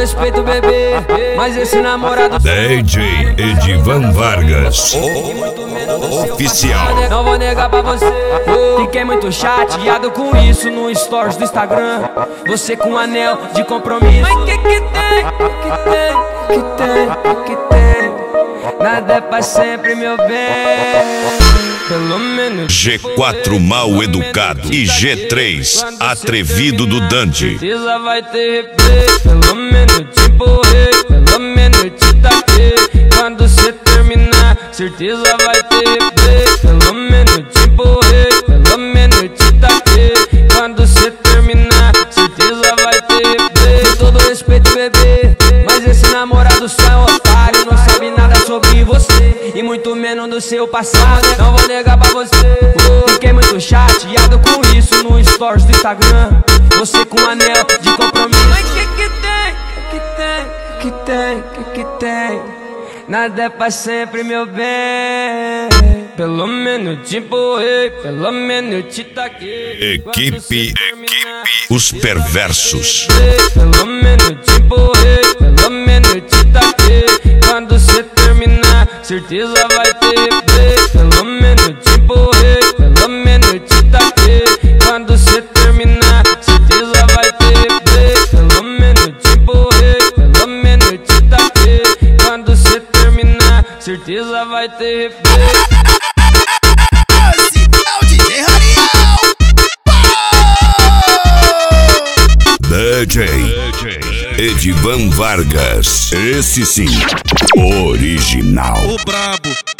respeito, bebê, mas esse namorado DJ Edivan Vargas Oficial. não vou negar pra você. Fiquei muito chateado com isso no stories do Instagram. Você com um anel de compromisso. Mas que tem? Que tem? Nada é pra sempre, meu bem. Pelo menos G4 Mal Educado e G3 Atrevido do Dandy. certeza vai ter replay. Pelo menos te empurrei, pelo menos te taquei. Quando cê terminar, certeza vai ter replay. Pelo menos te empurrei, pelo menos te taquei. Quando cê terminar, certeza vai ter replay. Com todo respeito, bebê, mas esse namorado só é um otário. Não sabe nada sobre você e muito menos do seu passado. Não vou negar pra você. Fiquei muito chateado com isso no stories do Instagram. Você com um anel de compromisso. Mas que tem? Nada é pra sempre, meu bem. Pelo menos te empurrei, pelo menos te taquei. Equipe Os Perversos. Pelo menos te empurrei, pelo menos te taquei. Quando cê terminar, certeza vai ter replay. Pelo menos te empurrei, pelo menos te taquei. Quando cê terminar, certeza vai ter replay. Pelo menos te empurrei, pelo menos te taquei. Quando cê terminar, certeza vai ter replay. DJ Edivan Vargas. Esse sim, original. O brabo.